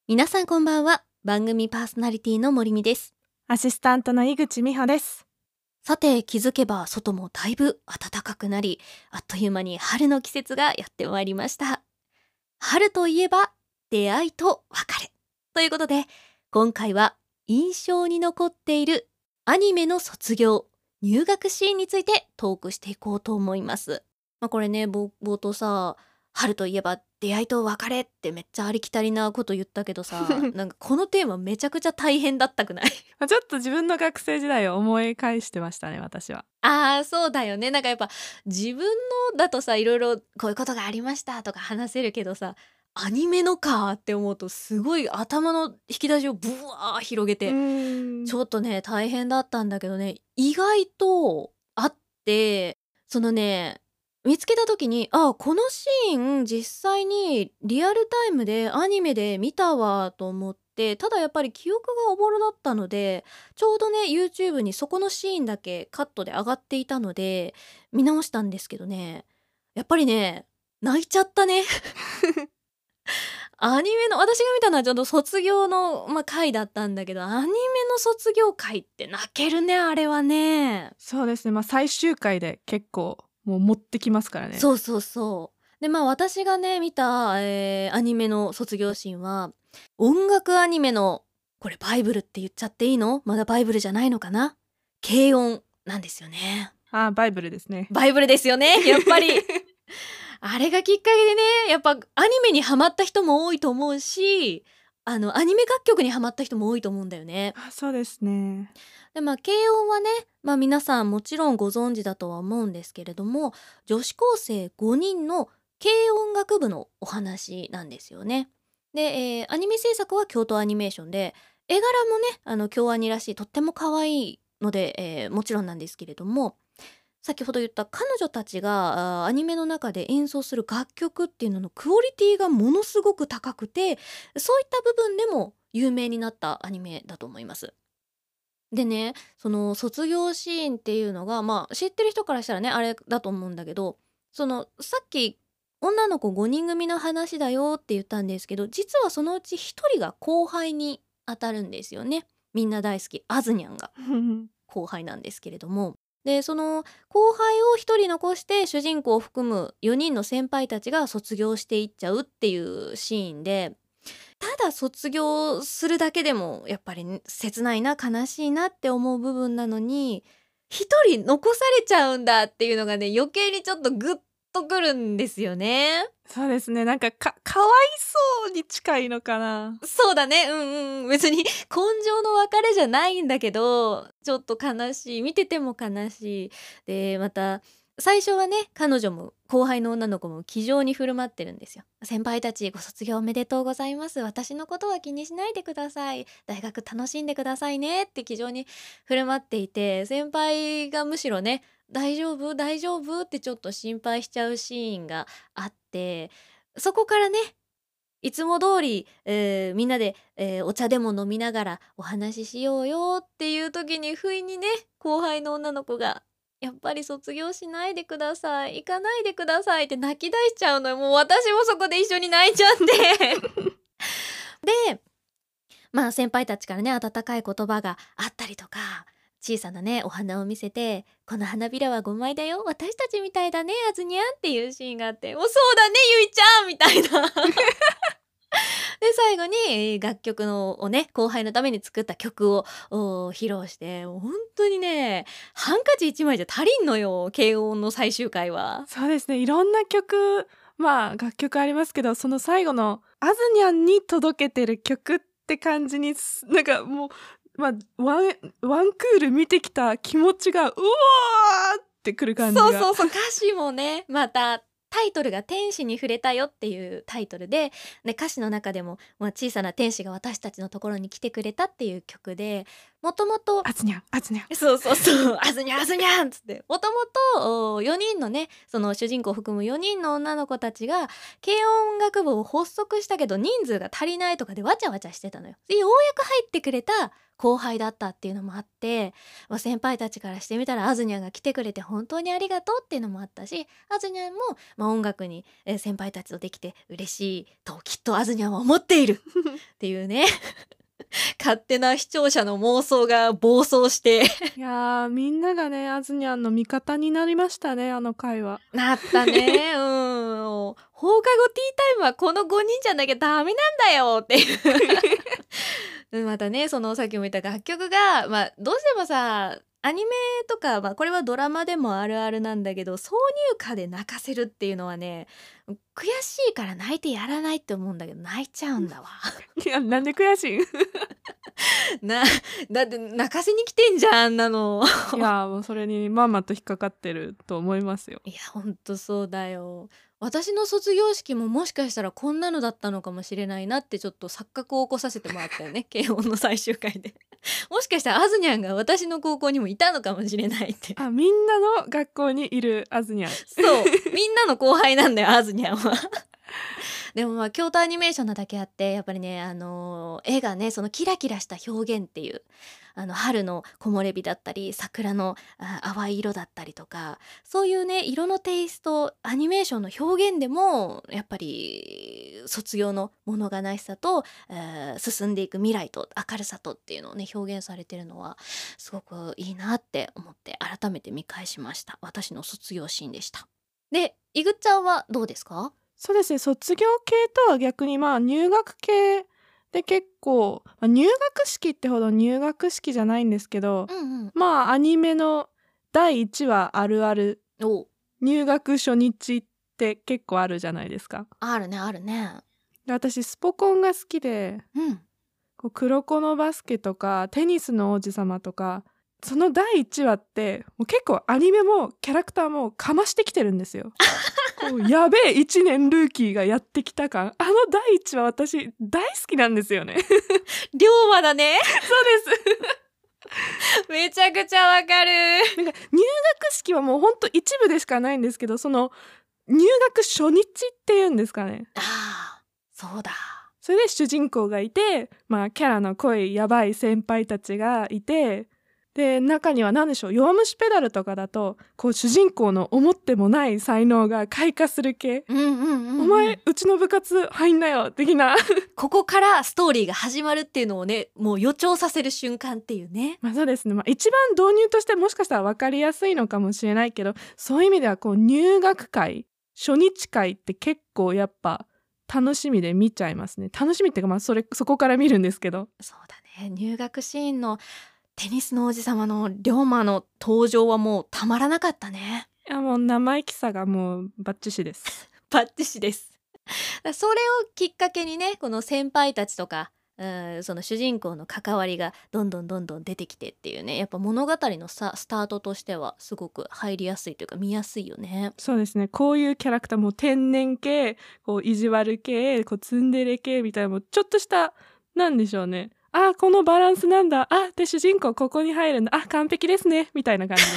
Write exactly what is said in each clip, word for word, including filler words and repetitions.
皆さんこんばんは。番組パーソナリティの森美です。 アシスタントの井口美穂です。 さて、気づけば外もだいぶ暖かくなり、あっという間に春の季節がやってまいりました。春といえば出会いと別れということで、今回は印象に残っているアニメの卒業入学シーンについてトークしていこうと思います。まあ、これね、冒頭さ、春といえば出会いと別れってめっちゃありきたりなこと言ったけどさなんかこのテーマめちゃくちゃ大変だったくないちょっと自分の学生時代を思い返してましたね、私は。 あーそうだよね。なんかやっぱ自分のだとさ、いろいろこういうことがありましたとか話せるけどさ、アニメのかって思うとすごい頭の引き出しをブワー広げて、ちょっとね大変だったんだけどね、意外とあって、そのね見つけた時に、あ、このシーン実際にリアルタイムでアニメで見たわと思って、ただやっぱり記憶がおぼろだったので、ちょうどね YouTube にそこのシーンだけカットで上がっていたので見直したんですけどね、やっぱりね泣いちゃったねアニメの私が見たのはちょうど卒業の、まあ、回だったんだけど、アニメの卒業回って泣けるね、あれはね。 そうですね、まあ最終回で結構もう持ってきますからね。 そうそうそう。でまあ私がね見た、えーアニメの卒業シーンは音楽アニメの、これバイブルって言っちゃっていいの？まだバイブルじゃないのかな？軽音なんですよね。 あ、バイブルですね。 バイブルですよね、やっぱりあれがきっかけでね、やっぱアニメにハマった人も多いと思うし、あのアニメ楽曲にハマった人も多いと思うんだよね。 あ、そうですね。 でまあ軽音はね、まあ、皆さんもちろんご存知だとは思うんですけれども、女子高生ごにんの軽音楽部のお話なんですよね。で、えーアニメ制作は京都アニメーションで、絵柄もねあの京アニらしいとっても可愛いので、えーもちろんなんですけれども、先ほど言った彼女たちがあーアニメの中で演奏する楽曲っていうののクオリティがものすごく高くて、そういった部分でも有名になったアニメだと思います。でね、その卒業シーンっていうのが、まあ知ってる人からしたらねあれだと思うんだけど、そのさっき女の子ごにん組の話だよって言ったんですけど、実はそのうちひとりが後輩に当たるんですよね。みんな大好きあずにゃんが後輩なんですけれども、でその後輩をひとり残して主人公を含むよにんの先輩たちが卒業していっちゃうっていうシーンで、ただ卒業するだけでもやっぱりね切ないな悲しいなって思う部分なのに、ひとり残されちゃうんだっていうのがね余計にちょっとグッとくるんですよね。 そうですね、なんかかかわいそうに近いのかな。 そうだね、うんうん、別に根性の別れじゃないんだけど、ちょっと悲しい、見てても悲しい。でまた最初はね彼女も後輩の女の子も気丈に振る舞ってるんですよ。先輩たちご卒業おめでとうございます、私のことは気にしないでください、大学楽しんでくださいねって気丈に振る舞っていて、先輩がむしろね大丈夫大丈夫ってちょっと心配しちゃうシーンがあって、そこからねいつも通り、えーみんなで、えーお茶でも飲みながらお話ししようよっていう時に不意にね後輩の女の子がやっぱり卒業しないでください、行かないでくださいって泣き出しちゃうのよ。もう私もそこで一緒に泣いちゃってでまあ先輩たちからね温かい言葉があったりとか、小さなねお花を見せて、この花びらはごまいだよ、私たちみたいだねあずにゃんっていうシーンがあって、もうそうだねゆいちゃんみたいなで最後にえー楽曲のをね後輩のために作った曲をお披露して、もう本当にねハンカチいちまいじゃ足りんのよ、軽音の最終回は。 そうですね、いろんな曲、まあ楽曲ありますけど、その最後のあずにゃんに届けてる曲って感じにすなんかもう、まあ、ワンワンクール見てきた気持ちがうわーってくる感じが。 そうそうそう、歌詞もねまたタイトルが天使に触れたよっていうタイトルで、で歌詞の中でも、まあ、小さな天使が私たちのところに来てくれたっていう曲で、もともとあずにゃんあずにゃんそうそうそうあずにゃんあずにゃんっつって、もともとよにんのねその主人公を含むよにんの女の子たちが軽音楽部を発足したけど人数が足りないとかでわちゃわちゃしてたのよ。でようやく入ってくれた後輩だったっていうのもあって、まあ、先輩たちからしてみたらあずにゃんが来てくれて本当にありがとうっていうのもあったし、あずにゃんも、まあ、音楽に、えー先輩たちとできて嬉しいときっとあずにゃんは思っているっていうね勝手な視聴者の妄想が暴走していやー、みんながね、あずにゃんの味方になりましたね、あの回は。 なったね。うん。放課後ティータイムはこのごにんじゃなきゃダメなんだよっていうまたね、そのさっきも言った楽曲が、まあ、どうしてもさ、アニメとか、まあ、これはドラマでもあるあるなんだけど、挿入歌で泣かせるっていうのはね、悔しいから泣いてやらないって思うんだけど、泣いちゃうんだわ。 いや、なんで悔しい？いな、だって泣かせに来てんじゃん、あんなの。 やー、もうそれにまんまと引っかかってると思いますよ。 いや、ほんとそうだよ。私の卒業式ももしかしたらこんなのだったのかもしれないなってちょっと錯覚を起こさせてもらったよね。軽音の最終回で。もしかしたらあずにゃんが私の高校にもいたのかもしれないって。 あ、みんなの学校にいるあずにゃん。 そう。みんなの後輩なんだよ、あずにゃんは。でもまあ京都アニメーションなだけあってやっぱりね、あのー絵がねそのキラキラした表現っていうあの春の木漏れ日だったり桜のあ淡い色だったりとかそういうね色のテイストアニメーションの表現でもやっぱり卒業の物悲しさと、えー進んでいく未来と明るさとっていうのをね表現されてるのはすごくいいなって思って改めて見返しました。私の卒業シーンでした。で、いぐっちゃんはどうですか？ そうですね、卒業系とは逆にまあ入学系で結構、まあ、入学式ってほど入学式じゃないんですけど、 うんうん。 まあアニメのだいいちわあるあるお入学初日って結構あるじゃないですか。 あるねあるね。 で私スポコンが好きで、 うん。 こう黒子のバスケとかテニスの王子様とかそのだいいちわってもう結構アニメもキャラクターもかましてきてるんですよ。こうやべえいちねんルーキーがやってきた感、あのだいいちわ私大好きなんですよね。 龍馬だね。 そうですめちゃくちゃわかる。 なんか入学式はもうほんと一部でしかないんですけど、その入学初日っていうんですかね、 ああ、そうだ。 それで主人公がいて、まあキャラの濃いやばい先輩たちがいて、で中には何でしょう、弱虫ペダルとかだとこう主人公の思ってもない才能が開花する系、 うんうんうんうん、 お前うちの部活入んなよ的なここからストーリーが始まるっていうのをねもう予兆させる瞬間っていうね。 まあそうですね、まあ、一番導入としてもしかしたら分かりやすいのかもしれないけど、そういう意味ではこう入学会初日会って結構やっぱ楽しみで見ちゃいますね。楽しみっていうかまあそれそこから見るんですけど、 そうだね。入学シーンのテニスの王子様の龍馬の登場はもうたまらなかったね。 いやもう生意気さがもうバッチシです。 バッチシです。それをきっかけにねこの先輩たちとかうんその主人公の関わりがどんどんどんどん出てきてっていうねやっぱ物語のさスタートとしてはすごく入りやすいというか見やすいよね。 そうですね、こういうキャラクターも天然系、こう意地悪系、こうツンデレ系みたいなもうちょっとしたなんでしょうね、あこのバランスなんだ、あで主人公ここに入るんだ、あ完璧ですねみたいな感じです。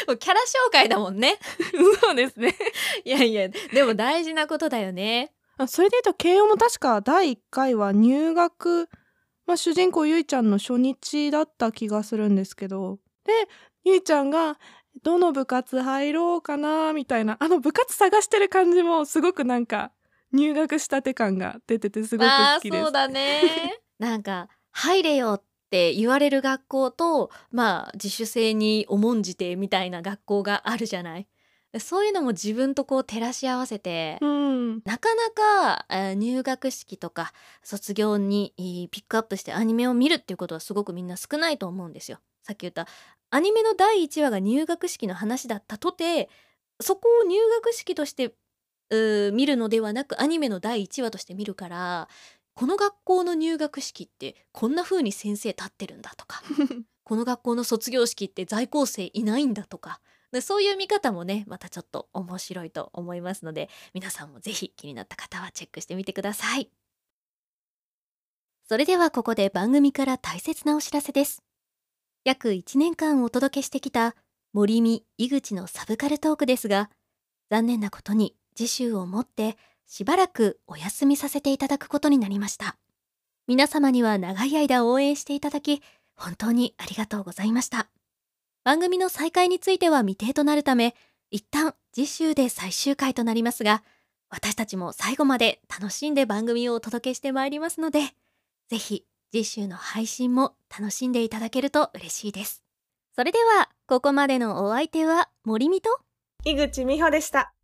もうキャラ紹介だもんね。 そうですね。 いやいやでも大事なことだよね。 あそれで言うと慶応も確かだいいっかいは入学、まあ、主人公ゆいちゃんの初日だった気がするんですけど、でゆいちゃんがどの部活入ろうかなみたいなあの部活探してる感じもすごくなんか入学したて感が出ててすごく好きです。 あーそうだね。なんか入れよって言われる学校とまあ自主性に重んじてみたいな学校があるじゃない。そういうのも自分とこう照らし合わせて、 うんなかなか、えー入学式とか卒業にえーピックアップしてアニメを見るっていうことはすごくみんな少ないと思うんですよ。さっき言ったアニメのだいいちわが入学式の話だったとてそこを入学式としてうー見るのではなくアニメのだいいちわとして見るからこの学校の入学式ってこんな風に先生立ってるんだとかこの学校の卒業式って在校生いないんだとかでそういう見方もねまたちょっと面白いと思いますので皆さんもぜひ気になった方はチェックしてみてください。それではここで番組から大切なお知らせです。約いちねんかんお届けしてきた森見井口のサブカルトークですが残念なことに次週をもってしばらくお休みさせていただくことになりました。 皆様には長い間応援していただき、本当にありがとうございました。番組の再開については未定となるため、一旦次週で最終回となりますが、私たちも最後まで楽しんで番組をお届けしてまいりますので、ぜひ次週の配信も楽しんでいただけると嬉しいです。それでは、ここまでのお相手は森美と井口美穂でした。